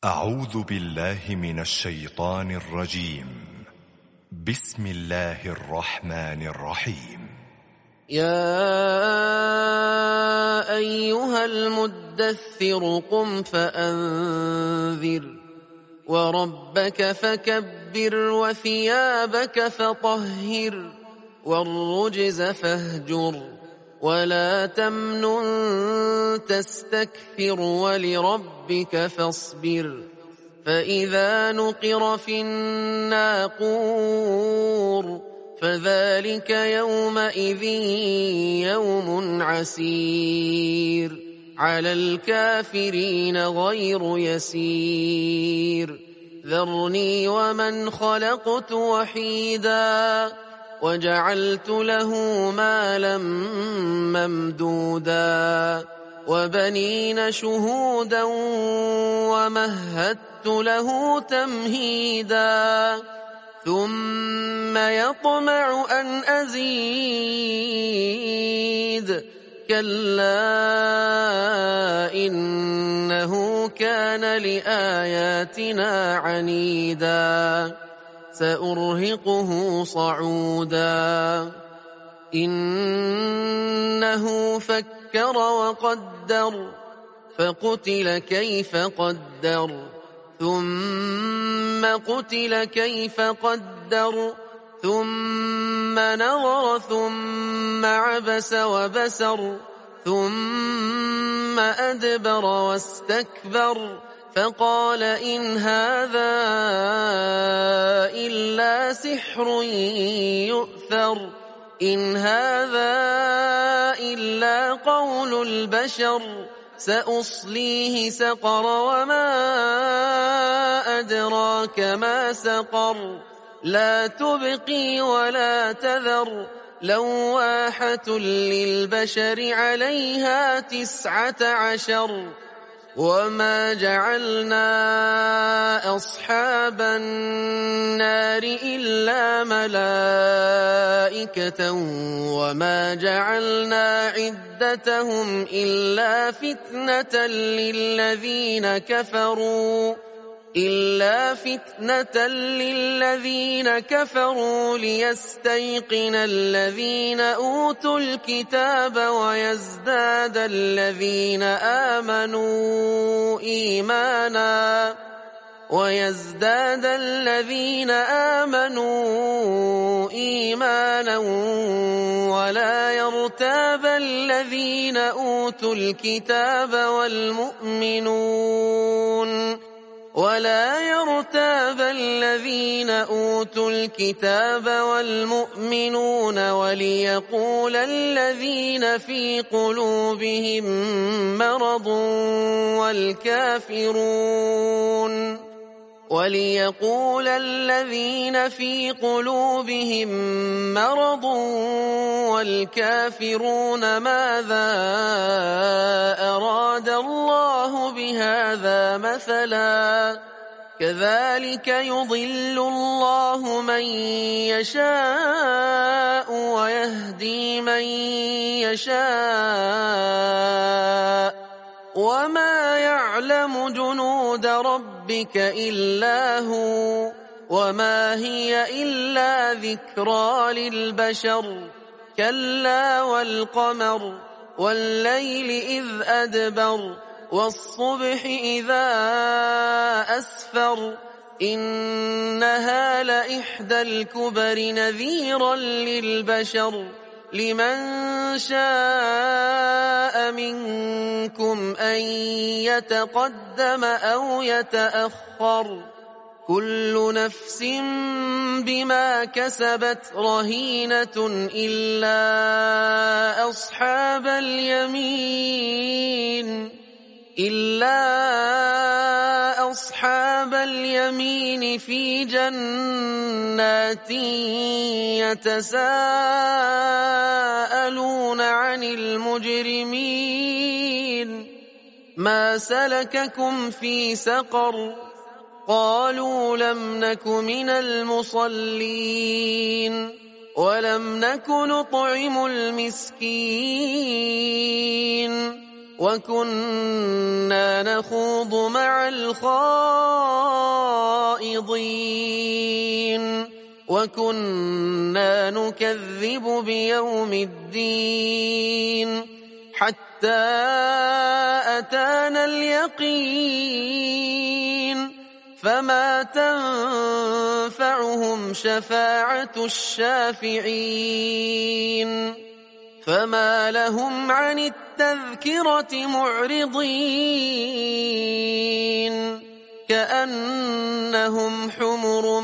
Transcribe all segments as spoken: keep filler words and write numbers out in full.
أعوذ بالله من الشيطان الرجيم. بسم الله الرحمن الرحيم. يا أيها المدثر قم فأنذر وربك فكبر وثيابك فطهر والرجز فاهجر ولا تمنن تستكثر ولربك فاصبر فإذا نقر في الناقور فذلك يومئذ يوم عسير على الكافرين غير يسير ذرني ومن خلقت وحيدا وجعلت له مالا ممدودا وبنين شهودا ومهدت له تمهيدا ثم يطمع أن أزيد كلا إنه كان لآياتنا عنيدا سأرهقه صعودا إنه فكر وقدر فقتل كيف قدر ثم قتل كيف قدر ثم نظر ثم عبس وبسر ثم أدبر واستكبر فقال إن هذا إلا سحر يؤثر إن هذا إلا قول البشر سأصليه سقر وما أدراك ما سقر لا تبقي ولا تذر لواحة للبشر عليها تسعة عشر وما جعلنا أصحاب النار إلا ملائكة وما جعلنا عدتهم إلا فتنة للذين كفروا إلا فتنة للذين كفروا ليستيقن الذين أوتوا الكتاب ويزداد الذين آمنوا إيمانا ويزداد الذين آمنوا إيمانا ولا يرتاب الذين أوتوا الكتاب والمؤمنون ولا يرتاب الذين أوتوا الكتاب والمؤمنون وليقول الذين في قلوبهم مرض والكافرون وليقول الذين في قلوبهم مرض والكافرون ماذا أراد الله بهذا مثلا كذلك يضل الله من يشاء ويهدي من يشاء وما يعلم جنود ربك إلا هو وما هي إلا ذكرى للبشر كلا والقمر والليل إذ أدبر والصبح إذا أسفر إنها لإحدى الكبر نذيرا للبشر لمن شاء منكم أن يتقدم أو يتأخر كل نفس بما كسبت رهينة إلا أصحاب اليمين إلا أصحاب اليمين في جنات يتساءلون عن المجرمين ما سلككم في سقر قالوا لم نك من المصلين ولم نك نطعم المسكين وكنا نخوض مع الخائضين وكنا نكذب بيوم الدين حتى أتانا اليقين فما تنفعهم شفاعة الشافعين فما لهم عن التذكرة معرضين كأنهم حمر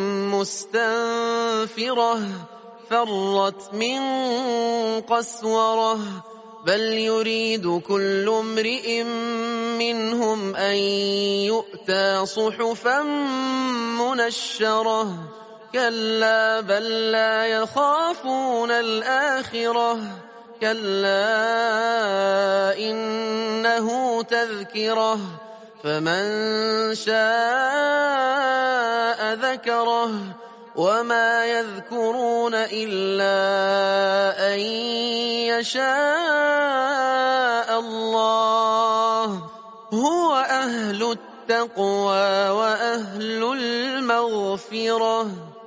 مستنفرة فرت من قسورة بل يريد كل امرئ منهم أن يؤتى صحفا منشرة كلا بل لا يخافون الآخرة كلا إنه تذكرة فمن شاء ذكره وما يذكرون إلا أن يشاء الله هو أهل التقوى وأهل المغفرة